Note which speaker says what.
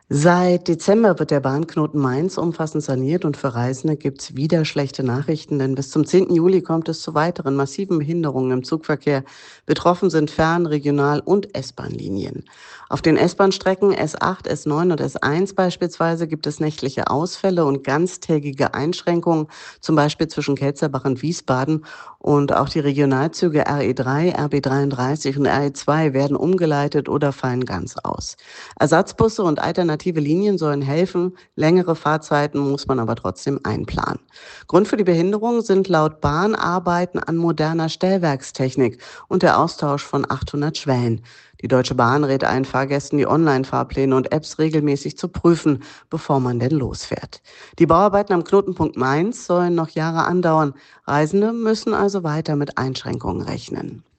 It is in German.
Speaker 1: Seit Dezember wird der Bahnknoten Mainz umfassend saniert und für Reisende gibt's wieder schlechte Nachrichten, denn bis zum 10. Juli kommt es zu weiteren massiven Behinderungen im Zugverkehr. Betroffen sind Fern-, Regional- und S-Bahn-Linien. Auf den S-Bahn-Strecken S8, S9 und S1 beispielsweise gibt es nächtliche Ausfälle und ganztägige Einschränkungen, zum Beispiel zwischen Kelzerbach und Wiesbaden. Und auch die Regionalzüge RE3, RB33 und RE2 werden umgeleitet oder fallen ganz aus. Ersatzbusse und alternative Linien sollen helfen, längere Fahrzeiten muss man aber trotzdem einplanen. Grund für die Behinderung sind laut Bahn Arbeiten an moderner Stellwerkstechnik und der Austausch von 800 Schwellen. Die Deutsche Bahn rät allen Fahrgästen, die Online-Fahrpläne und Apps regelmäßig zu prüfen, bevor man denn losfährt. Die Bauarbeiten am Knotenpunkt Mainz sollen noch Jahre andauern. Reisende müssen also weiter mit Einschränkungen rechnen.